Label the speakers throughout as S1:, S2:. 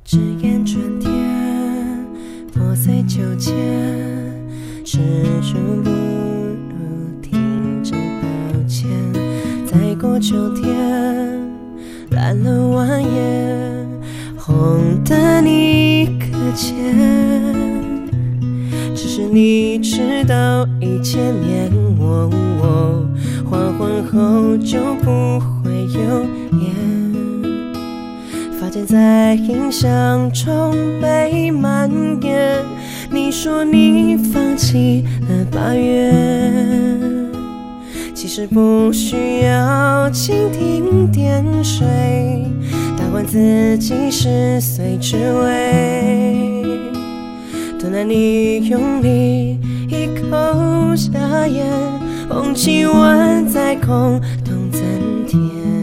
S1: 只言春天，破碎纠结，是主不如听真抱歉。再过秋天，蓝了蜿蜒，红的你可见？只是你知道1000年，黄昏后就不会有烟。发间在印象中被蔓延。你说你放弃了8月，其实不需要蜻蜓点水，打完自己10岁之味。等待你用力一口下咽，红旗挽在空洞增添。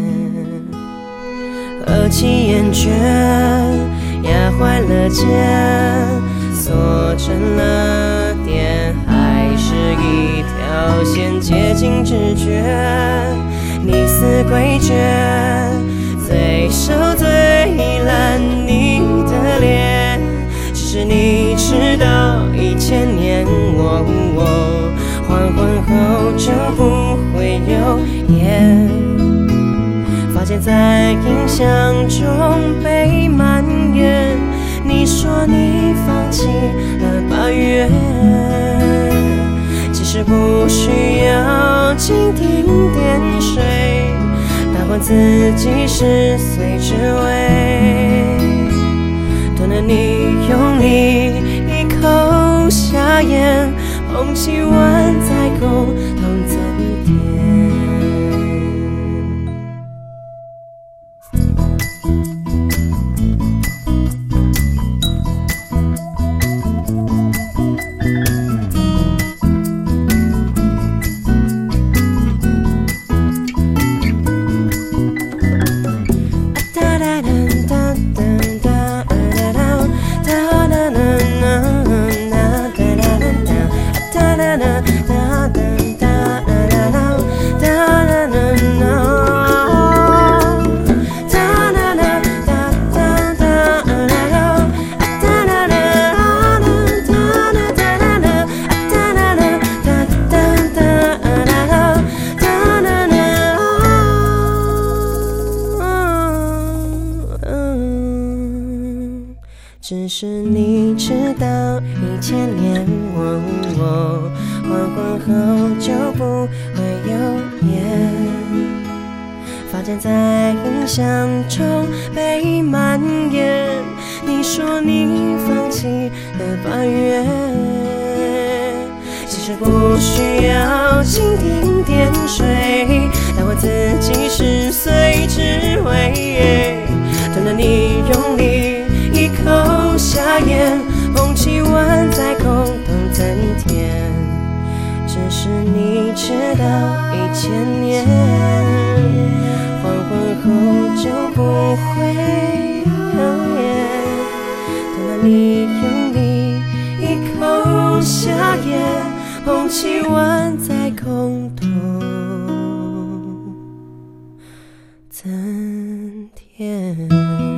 S1: 何其厌倦，压坏了肩，锁成了点，还是一条线接近直觉。你似诡谲，最熟最烂你的脸，只是你知道1000年，黄昏后就不会有烟。发间在印象中被蔓延。你说你放弃了8月，其实不需要蜻蜓点水，打完自己10岁之味。等着你用力一口下咽，红旗挽在空洞增添。只是你知道1000年，黄昏后就不会有烟。发间在印象中被蔓延。你说你放弃了8月，其实不需要蜻蜓点水，打完自己10岁之味。等着你用力一口下咽，红旗挽在空洞增添。只是你知道1000年，黄昏后就不会有烟。等到你用力一口下咽，红旗挽在空洞增添。